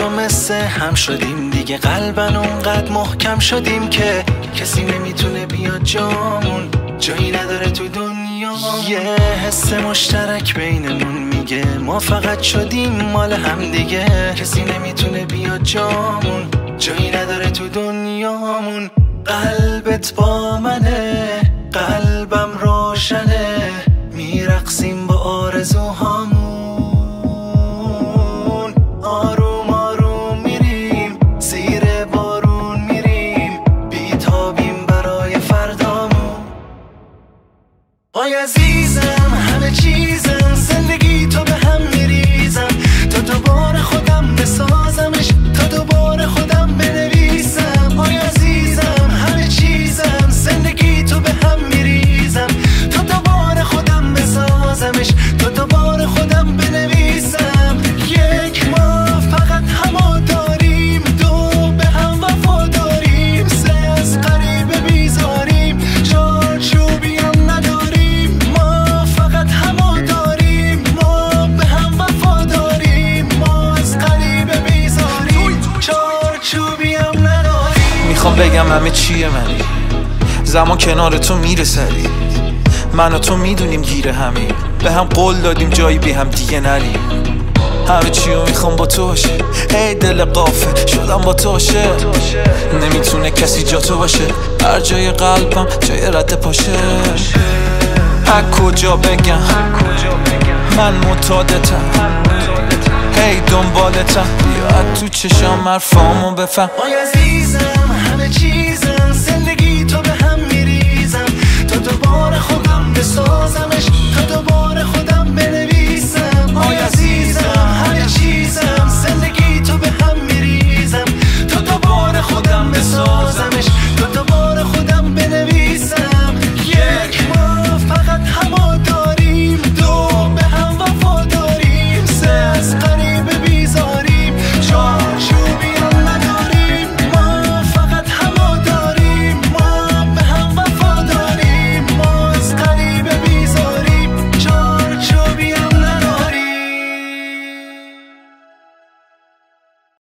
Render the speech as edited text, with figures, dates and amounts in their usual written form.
تو مثل هم شدیم دیگه، قلبن اونقدر محکم شدیم که کسی نمیتونه بیاد جامون، جایی نداره تو دنیا. یه حس مشترک بینمون میگه ما فقط شدیم مال هم دیگه، کسی نمیتونه بیاد جامون، جایی نداره تو دنیامون. قلبت با منه، قلبم روشنه، میرقصیم با آرزوهامون. آروم آروم میریم زیر بارون، میریم بیتابیم برای فردامون. آی عزیزم همه چیزم، زندگی تو به هم میریزم، تا دوباره خودم بسازمش، تا دوباره خودم بنویسم. آی عزیزم همه چیزم، زندگی تو به هم میریزم، تا دوباره خودم بسازمش، تا دوباره خودم بنویسم. یک ما فقط همو داریم، دو به هم وفا داریم، سه از غریبه بیزاریم، چار چوبی هم نداریم. ما فقط همو داریم، ما به هم وفا داریم، ما از غریبه بیزاریم، چار چوبی هم نداریم. میخوام بگم همه چیه منی، زمان کنار تو میره سری، من و تو میدونیم گیر همین، به هم قول دادیم جایی بی هم دیگه نریم. همه چیو میخوام با تو باشه، ای دل قافه شدم با تو باشه، نمیتونه کسی جا تو باشه، هر جای قلبم جای رد پاشه. از کجا بگم من معتادتم، هی دنبالتم، بیا تو چشام حرفامو بفهم. آی عزیزم همه چیزم،